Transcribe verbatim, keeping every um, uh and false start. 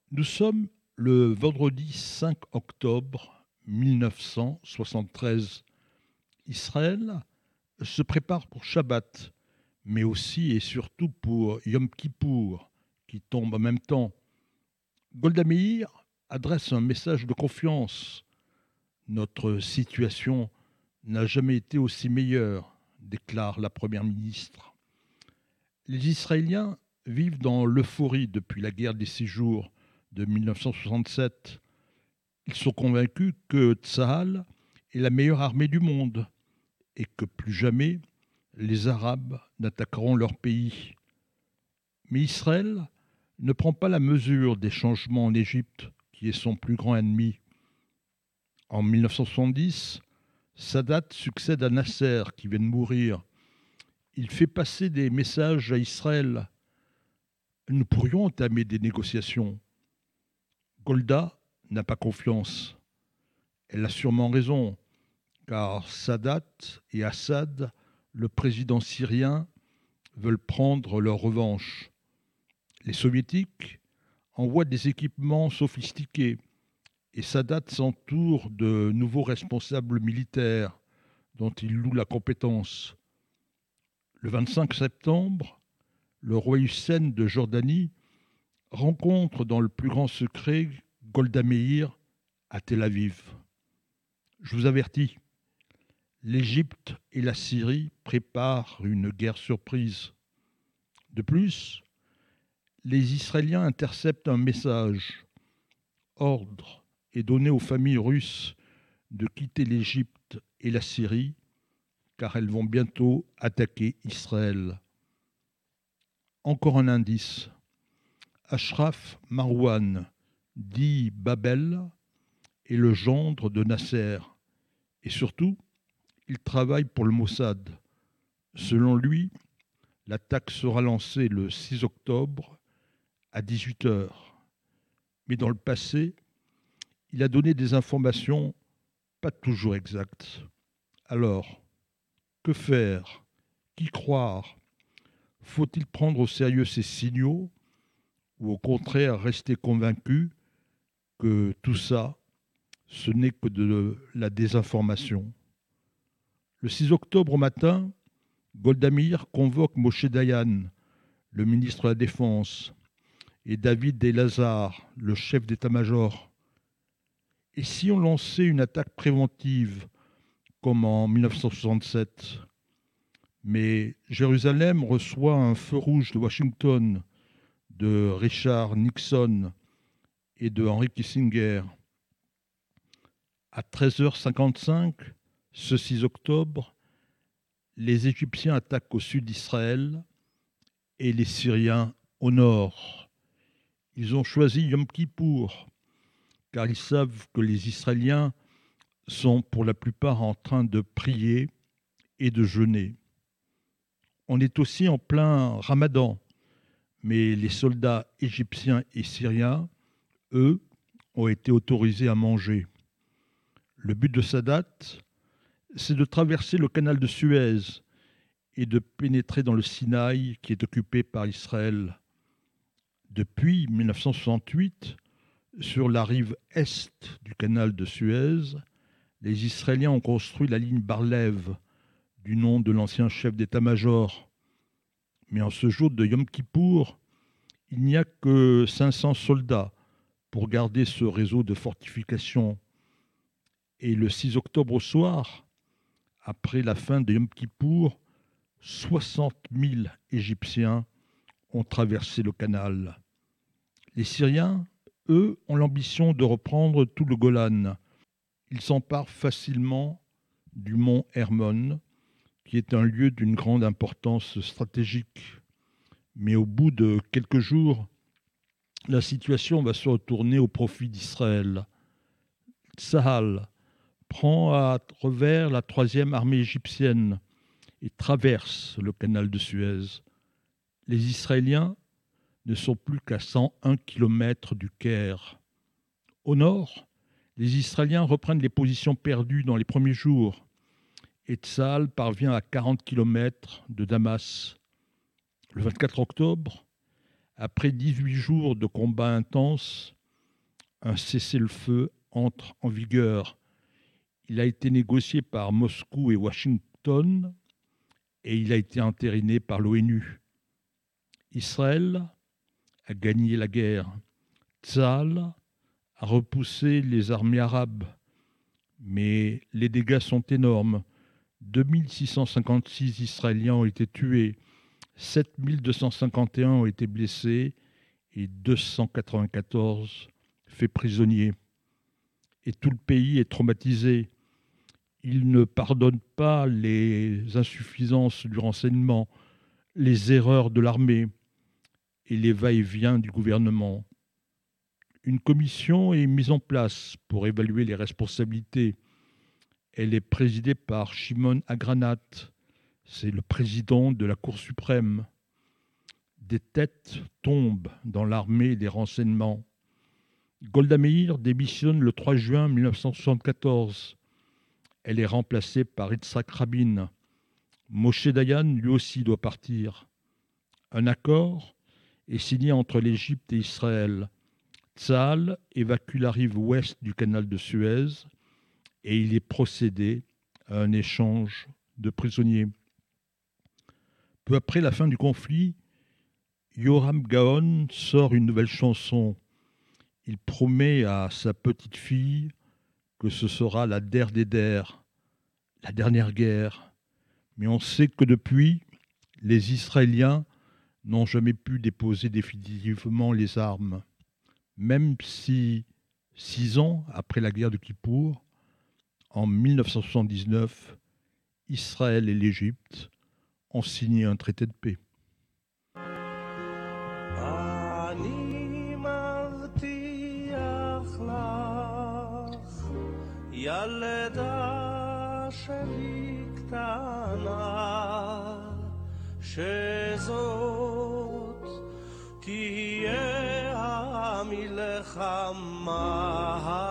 Nous sommes le vendredi cinq octobre mille neuf cent soixante-treize. Israël se prépare pour Shabbat, mais aussi et surtout pour Yom Kippour, qui tombe en même temps. Golda Meir adresse un message de confiance. Notre situation n'a jamais été aussi meilleure, déclare la Première ministre. Les Israéliens vivent dans l'euphorie depuis la guerre des six jours de mille neuf cent soixante-sept. Ils sont convaincus que Tsahal est la meilleure armée du monde et que plus jamais les Arabes n'attaqueront leur pays. Mais Israël ne prend pas la mesure des changements en Égypte, qui est son plus grand ennemi. En mille neuf cent soixante-dix, Sadat succède à Nasser, qui vient de mourir. Il fait passer des messages à Israël. Nous pourrions entamer des négociations. Golda n'a pas confiance. Elle a sûrement raison, car Sadat et Assad, le président syrien, veulent prendre leur revanche. Les soviétiques envoient des équipements sophistiqués et Sadat s'entoure de nouveaux responsables militaires dont il loue la compétence. Le vingt-cinq septembre, le roi Hussein de Jordanie rencontre dans le plus grand secret Golda Meir à Tel Aviv. Je vous avertis, l'Égypte et la Syrie préparent une guerre surprise. De plus, les Israéliens interceptent un message. Ordre est donné aux familles russes de quitter l'Égypte et la Syrie, car elles vont bientôt attaquer Israël. Encore un indice. Ashraf Marwan, dit Babel, est le gendre de Nasser. Et surtout, il travaille pour le Mossad. Selon lui, l'attaque sera lancée le six octobre à dix-huit heures. Mais dans le passé, il a donné des informations pas toujours exactes. Alors, que faire? Qui croire? Faut-il prendre au sérieux ces signaux ou au contraire rester convaincu que tout ça, ce n'est que de la désinformation? Le six octobre au matin, Golda Meir convoque Moshe Dayan, le ministre de la Défense, et David Elazar, le chef d'état-major. Et si on lançait une attaque préventive, comme en mille neuf cent soixante-sept? Mais Jérusalem reçoit un feu rouge de Washington, de Richard Nixon et de Henry Kissinger. À treize heures cinquante-cinq, ce six octobre, les Égyptiens attaquent au sud d'Israël et les Syriens au nord. Ils ont choisi Yom Kippour, car ils savent que les Israéliens sont pour la plupart en train de prier et de jeûner. On est aussi en plein Ramadan, mais les soldats égyptiens et syriens, eux, ont été autorisés à manger. Le but de Sadat, c'est de traverser le canal de Suez et de pénétrer dans le Sinaï qui est occupé par Israël. Depuis mille neuf cent soixante-huit, sur la rive est du canal de Suez, les Israéliens ont construit la ligne Bar-Lev, du nom de l'ancien chef d'état-major. Mais en ce jour de Yom Kippour, il n'y a que cinq cents soldats pour garder ce réseau de fortifications. Et le six octobre au soir, après la fin de Yom Kippour, soixante mille Égyptiens ont traversé le canal. Les Syriens, eux, ont l'ambition de reprendre tout le Golan. Ils s'emparent facilement du mont Hermon, qui est un lieu d'une grande importance stratégique. Mais au bout de quelques jours, la situation va se retourner au profit d'Israël. Tsahal prend à revers la troisième armée égyptienne et traverse le canal de Suez. Les Israéliens ne sont plus qu'à cent un kilomètres du Caire. Au nord, les Israéliens reprennent les positions perdues dans les premiers jours et Tsahal parvient à quarante kilomètres de Damas. Le vingt-quatre octobre, après dix-huit jours de combats intenses, un cessez-le-feu entre en vigueur. Il a été négocié par Moscou et Washington et il a été entériné par l'ONU. Israël a gagné la guerre. Tsahal a repoussé les armées arabes, mais les dégâts sont énormes. deux mille six cent cinquante-six Israéliens ont été tués, sept mille deux cent cinquante et un ont été blessés et deux cent quatre-vingt-quatorze faits prisonniers. Et tout le pays est traumatisé. Il ne pardonne pas les insuffisances du renseignement, les erreurs de l'armée et les va-et-vient du gouvernement. Une commission est mise en place pour évaluer les responsabilités. Elle est présidée par Shimon Agranat. C'est le président de la Cour suprême. Des têtes tombent dans l'armée et les renseignements. Golda Meir démissionne le trois juin mille neuf cent soixante-quatorze. Elle est remplacée par Yitzhak Rabin. Moshe Dayan, lui aussi, doit partir. Un accord est signé entre l'Égypte et Israël. Tsahal évacue la rive ouest du canal de Suez et il est procédé à un échange de prisonniers. Peu après la fin du conflit, Yoram Gaon sort une nouvelle chanson. Il promet à sa petite fille que ce sera la der des der, la dernière guerre. Mais on sait que depuis, les Israéliens n'ont jamais pu déposer définitivement les armes. Même si, six ans après la guerre de Kippour, en mille neuf cent soixante-dix-neuf, Israël et l'Égypte ont signé un traité de paix. המלחמה